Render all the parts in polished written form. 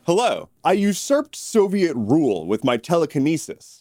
Hello, I usurped Soviet rule with my telekinesis.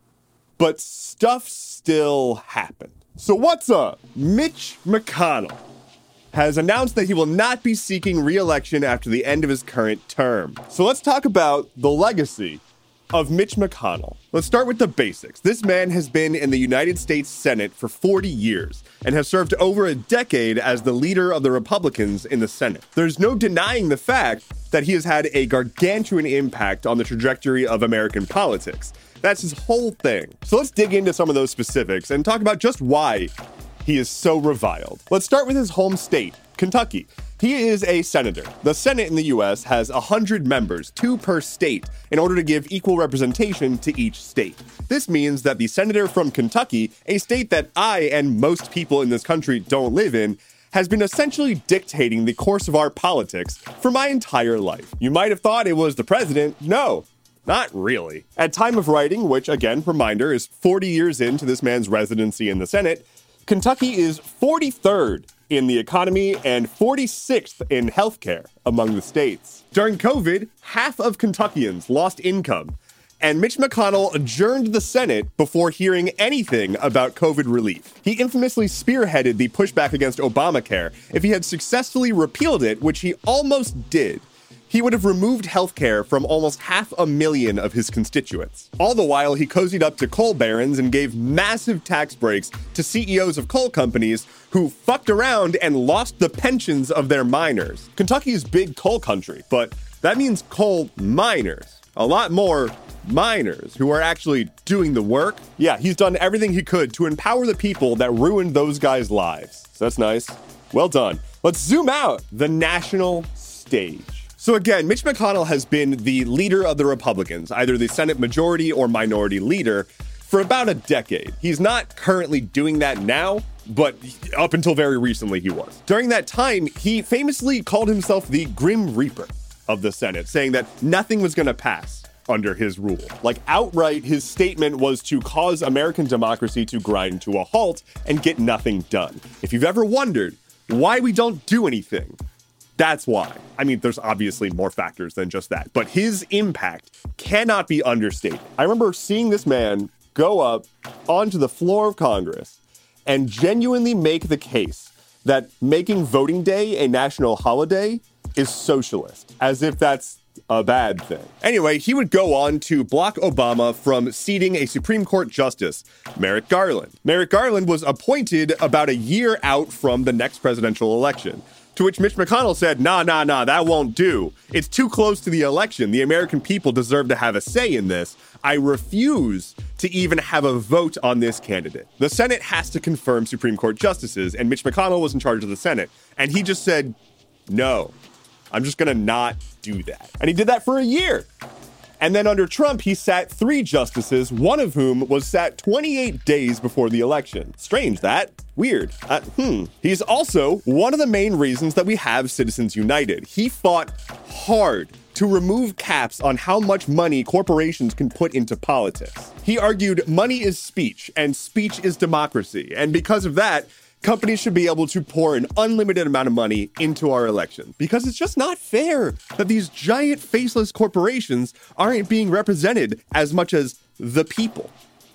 But stuff still happened. So what's up? Mitch McConnell has announced that he will not be seeking re-election after the end of his current term. So let's talk about the legacy of Mitch McConnell. Let's start with the basics. This man has been in the United States Senate for 40 years and has served over a decade as the leader of the Republicans in the Senate. There's no denying the fact that he has had a gargantuan impact on the trajectory of American politics. That's his whole thing. So let's dig into some of those specifics and talk about just why he is so reviled. Let's start with his home state, Kentucky. He is a senator. The Senate in the US has 100 members, 2 per state, in order to give equal representation to each state. This means that the senator from Kentucky, a state that I and most people in this country don't live in, has been essentially dictating the course of our politics for my entire life. You might have thought it was the president. No, not really. At time of writing, which again, reminder, is 40 years into this man's residency in the Senate, Kentucky is 43rd in the economy and 46th in healthcare among the states. During COVID, half of Kentuckians lost income, and Mitch McConnell adjourned the Senate before hearing anything about COVID relief. He infamously spearheaded the pushback against Obamacare. If he had successfully repealed it, which he almost did, he would have removed healthcare from almost 500,000 of his constituents. All the while, he cozied up to coal barons and gave massive tax breaks to CEOs of coal companies who fucked around and lost the pensions of their miners. Kentucky is big coal country, but that means coal miners. A lot more miners who are actually doing the work. Yeah, he's done everything he could to empower the people that ruined those guys' lives. So that's nice. Well done. Let's zoom out the national stage. So again, Mitch McConnell has been the leader of the Republicans, either the Senate majority or minority leader, for about a decade. He's not currently doing that now, but up until very recently he was. During that time, he famously called himself the Grim Reaper of the Senate, saying that nothing was going to pass under his rule. Like outright, his statement was to cause American democracy to grind to a halt and get nothing done. If you've ever wondered why we don't do anything, that's why. I mean, there's obviously more factors than just that, but his impact cannot be understated. I remember seeing this man go up onto the floor of Congress and genuinely make the case that making voting day a national holiday is socialist, as if that's a bad thing. Anyway, he would go on to block Obama from seating a Supreme Court Justice, Merrick Garland. Merrick Garland was appointed about a year out from the next presidential election. To which Mitch McConnell said, nah, that won't do. It's too close to the election. The American people deserve to have a say in this. I refuse to even have a vote on this candidate. The Senate has to confirm Supreme Court justices, and Mitch McConnell was in charge of the Senate. And he just said, no, I'm just gonna not do that. And he did that for a year. And then under Trump, he sat 3 justices, one of whom was sat 28 days before the election. Strange, that. Weird. He's also one of the main reasons that we have Citizens United. He fought hard to remove caps on how much money corporations can put into politics. He argued money is speech, and speech is democracy. And because of that, companies should be able to pour an unlimited amount of money into our election, because it's just not fair that these giant faceless corporations aren't being represented as much as the people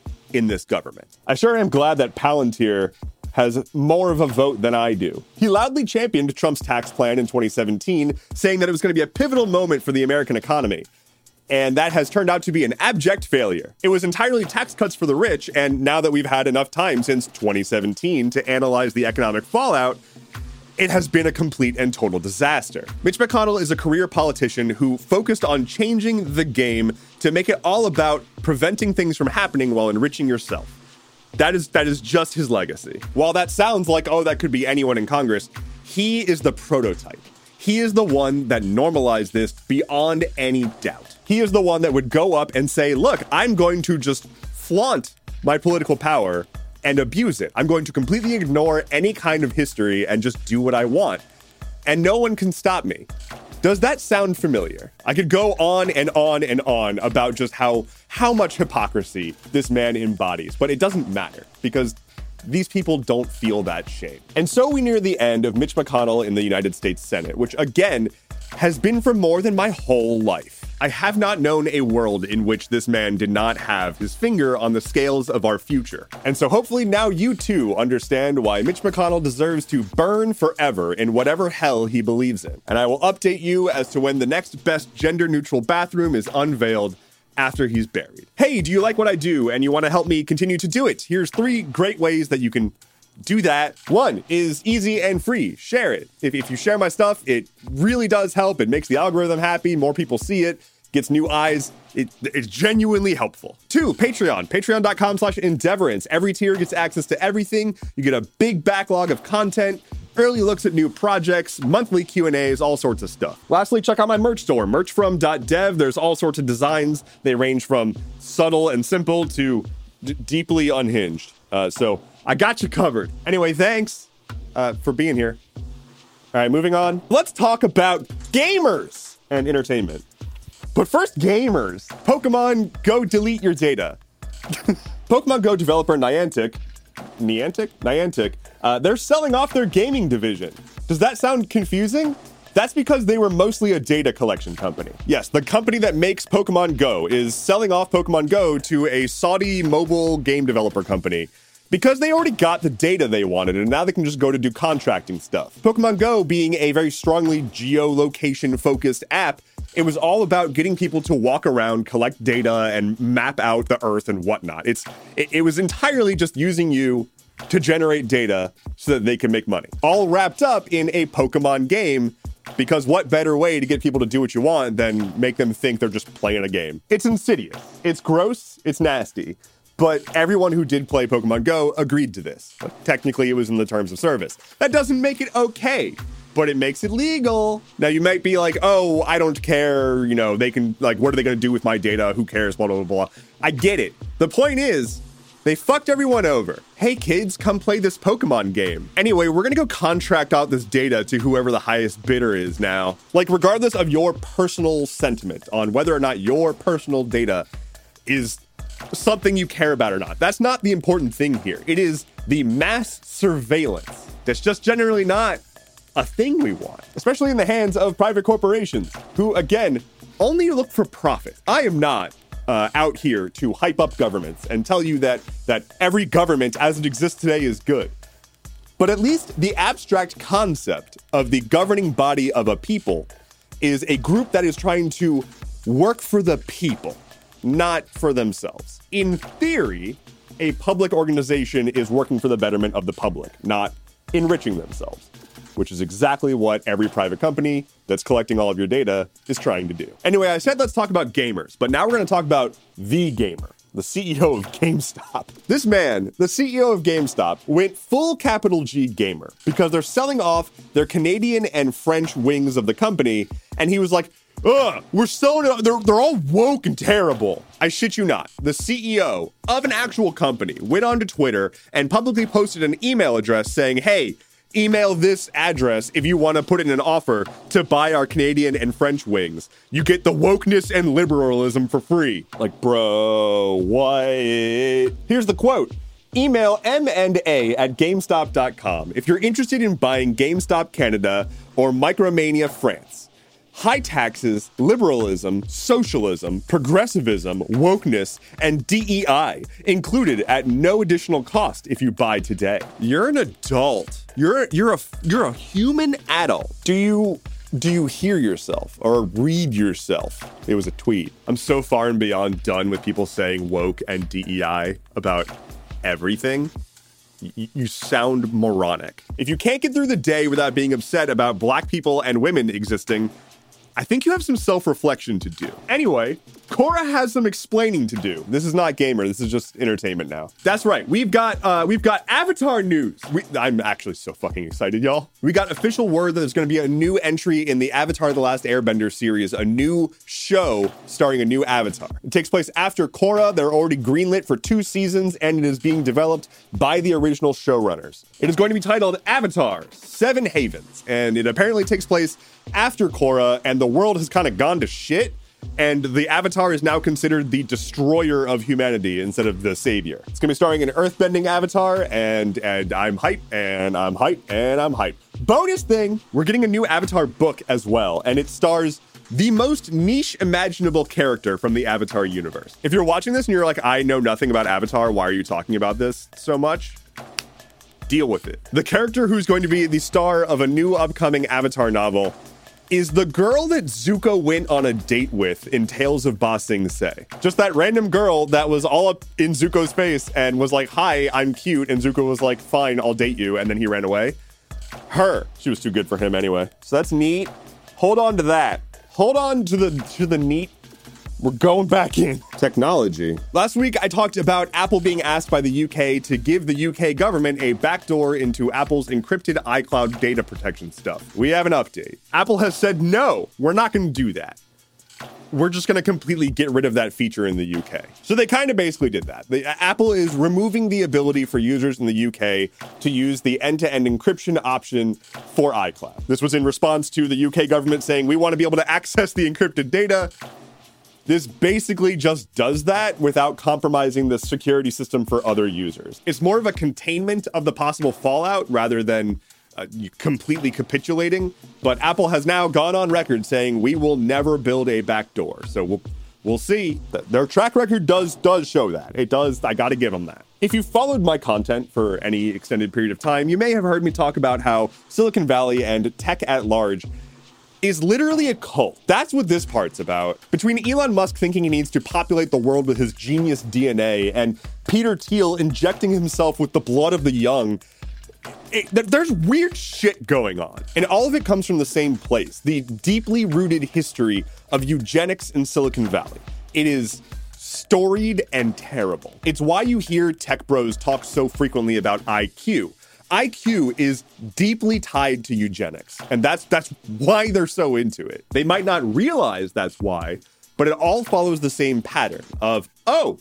in this government. I sure am glad that Palantir has more of a vote than I do. He loudly championed Trump's tax plan in 2017, saying that it was going to be a pivotal moment for the American economy. And that has turned out to be an abject failure. It was entirely tax cuts for the rich, and now that we've had enough time since 2017 to analyze the economic fallout, it has been a complete and total disaster. Mitch McConnell is a career politician who focused on changing the game to make it all about preventing things from happening while enriching yourself. That is just his legacy. While that sounds like, oh, that could be anyone in Congress, he is the prototype. He is the one that normalized this beyond any doubt. He is the one that would go up and say, look, I'm going to just flaunt my political power and abuse it. I'm going to completely ignore any kind of history and just do what I want. And no one can stop me. Does that sound familiar? I could go on and on and on about just how much hypocrisy this man embodies, but it doesn't matter because these people don't feel that shame. And so we near the end of Mitch McConnell in the United States Senate, which again has been for more than my whole life. I have not known a world in which this man did not have his finger on the scales of our future. And so hopefully now you too understand why Mitch McConnell deserves to burn forever in whatever hell he believes in. And I will update you as to when the next best gender-neutral bathroom is unveiled after he's buried. Hey, do you like what I do and you want to help me continue to do it? Here's 3 great ways that you can do that. 1 is easy and free. Share it. If you share my stuff, it really does help. It makes the algorithm happy. More people see it, gets new eyes. It's genuinely helpful. 2, Patreon. Patreon.com/Endeavorance. Every tier gets access to everything. You get a big backlog of content, early looks at new projects, monthly Q&As, all sorts of stuff. Lastly, check out my merch store, merchfrom.dev. There's all sorts of designs. They range from subtle and simple to deeply unhinged. So I got you covered. Anyway, thanks for being here. All right, moving on. Let's talk about gamers and entertainment. But first, gamers. Pokemon Go delete your data. Pokemon Go developer Niantic, they're selling off their gaming division. Does that sound confusing? That's because they were mostly a data collection company. Yes, the company that makes Pokemon Go is selling off Pokemon Go to a Saudi mobile game developer company because they already got the data they wanted and now they can just go to do contracting stuff. Pokemon Go being a very strongly geolocation-focused app, it was all about getting people to walk around, collect data, and map out the Earth and whatnot. It was entirely just using you to generate data so that they can make money. All wrapped up in a Pokemon game, because what better way to get people to do what you want than make them think they're just playing a game? It's insidious. It's gross. It's nasty. But everyone who did play Pokemon Go agreed to this. But technically, it was in the terms of service. That doesn't make it okay, but it makes it legal. Now, you might be like, oh, I don't care. You know, they can, like, what are they going to do with my data? Who cares? Blah, blah, blah, blah. I get it. The point is, they fucked everyone over. Hey, kids, come play this Pokemon game. Anyway, we're going to go contract out this data to whoever the highest bidder is now. Like, regardless of your personal sentiment on whether or not your personal data is something you care about or not. That's not the important thing here. It is the mass surveillance that's just generally not a thing we want, especially in the hands of private corporations who, again, only look for profit. I am not out here to hype up governments and tell you that every government as it exists today is good. But at least the abstract concept of the governing body of a people is a group that is trying to work for the people, not for themselves. In theory, a public organization is working for the betterment of the public, not enriching themselves, which is exactly what every private company that's collecting all of your data is trying to do. Anyway, I said let's talk about gamers, but now we're going to talk about the gamer, the CEO of GameStop. This man, the CEO of GameStop, went full capital G gamer because they're selling off their Canadian and French wings of the company, and he was like, ugh, we're selling it. They're all woke and terrible. I shit you not. The CEO of an actual company went onto Twitter and publicly posted an email address saying, hey, email this address if you want to put in an offer to buy our Canadian and French wings. You get the wokeness and liberalism for free. Like, bro, what? Here's the quote. Email m&a@gamestop.com if you're interested in buying GameStop Canada or Micromania France. High taxes, liberalism, socialism, progressivism, wokeness, and DEI included at no additional cost if you buy today. You're an adult. You're a human adult. Do you hear yourself or read yourself? It was a tweet. I'm so far and beyond done with people saying woke and DEI about everything. You sound moronic. If you can't get through the day without being upset about black people and women existing, I think you have some self-reflection to do. Anyway, Korra has some explaining to do. This is not gamer. This is just entertainment now. That's right. We've got Avatar news. I'm actually so fucking excited, y'all. We got official word that there's going to be a new entry in the Avatar: The Last Airbender series, a new show starring a new Avatar. It takes place after Korra. They're already greenlit for 2 seasons, and it is being developed by the original showrunners. It is going to be titled Avatar: Seven Havens, and it apparently takes place after Korra, and the world has kind of gone to shit. And the Avatar is now considered the destroyer of humanity instead of the savior. It's gonna be starring an earthbending Avatar, and I'm hyped, and I'm hyped, and I'm hyped. Bonus thing, we're getting a new Avatar book as well, and it stars the most niche imaginable character from the Avatar universe. If you're watching this and you're like, I know nothing about Avatar, why are you talking about this so much? Deal with it. The character who's going to be the star of a new upcoming Avatar novel is the girl that Zuko went on a date with in Tales of Ba Sing Se. Just that random girl that was all up in Zuko's face and was like, hi, I'm cute. And Zuko was like, fine, I'll date you. And then he ran away. Her. She was too good for him anyway. So that's neat. Hold on to that. Hold on to the neat. We're going back in. Technology. Last week, I talked about Apple being asked by the UK to give the UK government a backdoor into Apple's encrypted iCloud data protection stuff. We have an update. Apple has said, no, we're not going to do that. We're just going to completely get rid of that feature in the UK. So they kind of basically did that. Apple is removing the ability for users in the UK to use the end-to-end encryption option for iCloud. This was in response to the UK government saying, we want to be able to access the encrypted data. This basically just does that without compromising the security system for other users. It's more of a containment of the possible fallout rather than completely capitulating. But Apple has now gone on record saying we will never build a backdoor. So we'll see. Their track record does show that. It does. I got to give them that. If you followed my content for any extended period of time, you may have heard me talk about how Silicon Valley and tech at large is literally a cult. That's what this part's about. Between Elon Musk thinking he needs to populate the world with his genius DNA and Peter Thiel injecting himself with the blood of the young, there's weird shit going on. And all of it comes from the same place, the deeply rooted history of eugenics in Silicon Valley. It is storied and terrible. It's why you hear tech bros talk so frequently about IQ. IQ is deeply tied to eugenics, and that's why they're so into it. They might not realize that's why, but it all follows the same pattern of, oh,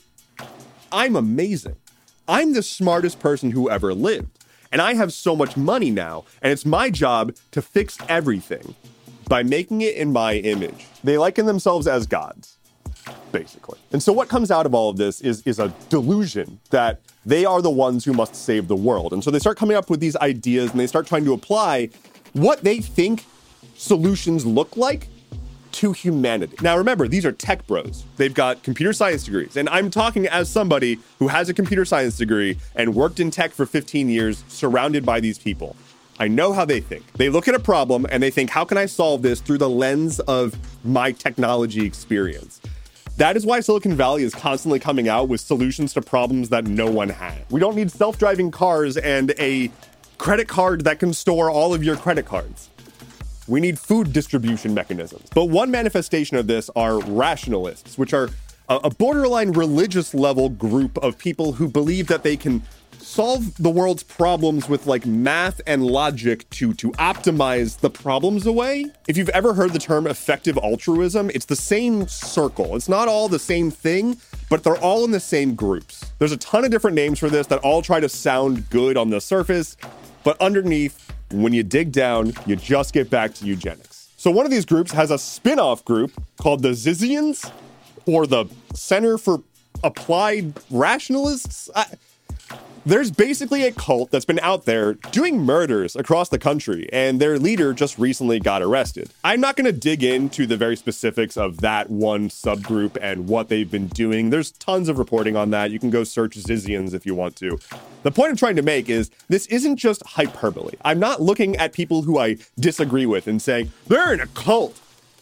I'm amazing. I'm the smartest person who ever lived, and I have so much money now, and it's my job to fix everything by making it in my image. They liken themselves as gods, basically. And so what comes out of all of this is a delusion that they are the ones who must save the world. And so they start coming up with these ideas and they start trying to apply what they think solutions look like to humanity. Now, remember, these are tech bros. They've got computer science degrees. And I'm talking as somebody who has a computer science degree and worked in tech for 15 years, surrounded by these people. I know how they think. They look at a problem and they think, how can I solve this through the lens of my technology experience? That is why Silicon Valley is constantly coming out with solutions to problems that no one had. We don't need self-driving cars and a credit card that can store all of your credit cards. We need food distribution mechanisms. But one manifestation of this are rationalists, which are a borderline religious level group of people who believe that they can solve the world's problems with like math and logic to optimize the problems away. If you've ever heard the term effective altruism, it's the same circle. It's not all the same thing, but they're all in the same groups. There's a ton of different names for this that all try to sound good on the surface, but underneath, when you dig down, you just get back to eugenics. So one of these groups has a spin-off group called the Zizians, or the Center for Applied Rationalists. There's basically a cult that's been out there doing murders across the country, and their leader just recently got arrested. I'm not going to dig into the very specifics of that one subgroup and what they've been doing. There's tons of reporting on that. You can go search Zizians if you want to. The point I'm trying to make is this isn't just hyperbole. I'm not looking at people who I disagree with and saying, they're in a cult.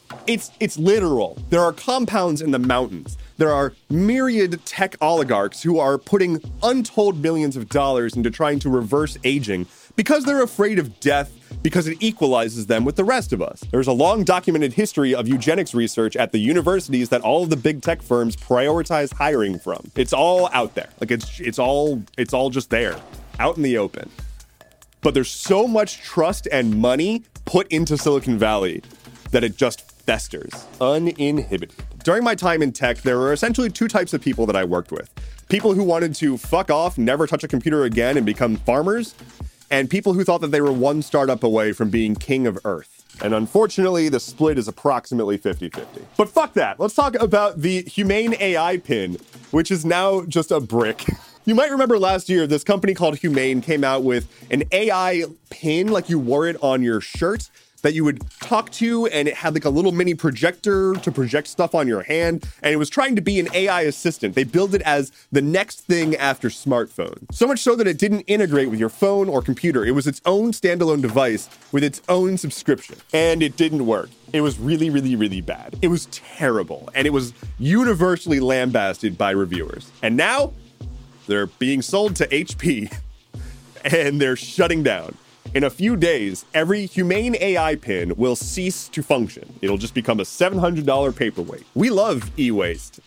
It's literal. There are compounds in the mountains. There are myriad tech oligarchs who are putting untold millions of dollars into trying to reverse aging because they're afraid of death because it equalizes them with the rest of us. There's a long documented history of eugenics research at the universities that all of the big tech firms prioritize hiring from. It's all out there. Like it's all just there, out in the open. But there's so much trust and money put into Silicon Valley that it just festers, uninhibited. During my time in tech, there were essentially two types of people that I worked with. People who wanted to fuck off, never touch a computer again, and become farmers, and people who thought that they were one startup away from being king of Earth. And unfortunately, the split is approximately 50-50. But fuck that. Let's talk about the Humane AI pin, which is now just a brick. You might remember last year, this company called Humane came out with an AI pin, like you wore it on your shirt, that you would talk to, and it had like a little mini projector to project stuff on your hand, and it was trying to be an AI assistant. They built it as the next thing after smartphone. So much so that it didn't integrate with your phone or computer. It was its own standalone device with its own subscription. And it didn't work. It was really, really, really bad. It was terrible, and it was universally lambasted by reviewers. And now, they're being sold to HP, and they're shutting down. In a few days, every Humane AI pin will cease to function. It'll just become a $700 paperweight. We love e-waste.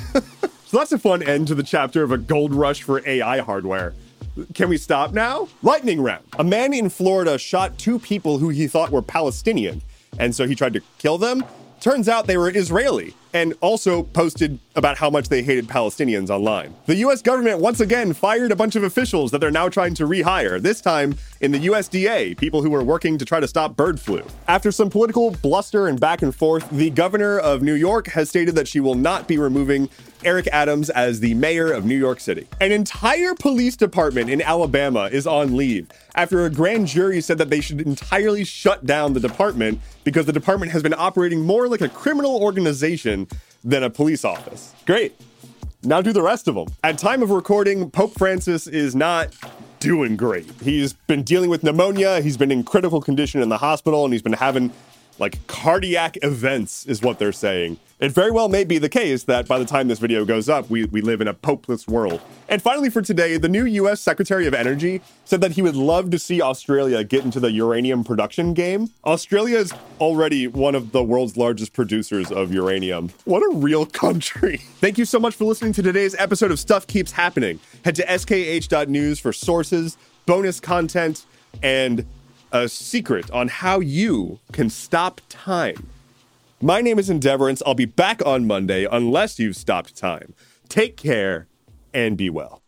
So that's a fun end to the chapter of a gold rush for AI hardware. Can we stop now? Lightning round. A man in Florida shot 2 people who he thought were Palestinian, and so he tried to kill them. Turns out they were Israeli, and also posted about how much they hated Palestinians online. The US government once again fired a bunch of officials that they're now trying to rehire, this time in the USDA, people who were working to try to stop bird flu. After some political bluster and back and forth, the governor of New York has stated that she will not be removing Eric Adams as the mayor of New York City. An entire police department in Alabama is on leave after a grand jury said that they should entirely shut down the department because the department has been operating more like a criminal organization than a police office. Great. Now do the rest of them. At time of recording, Pope Francis is not doing great. He's been dealing with pneumonia, he's been in critical condition in the hospital, and he's been having cardiac events is what they're saying. It very well may be the case that by the time this video goes up, we live in a popeless world. And finally for today, the new US Secretary of Energy said that he would love to see Australia get into the uranium production game. Australia is already one of the world's largest producers of uranium. What a real country. Thank you so much for listening to today's episode of Stuff Keeps Happening. Head to skh.news for sources, bonus content, and a secret on how you can stop time. My name is Endeavorance. I'll be back on Monday unless you've stopped time. Take care and be well.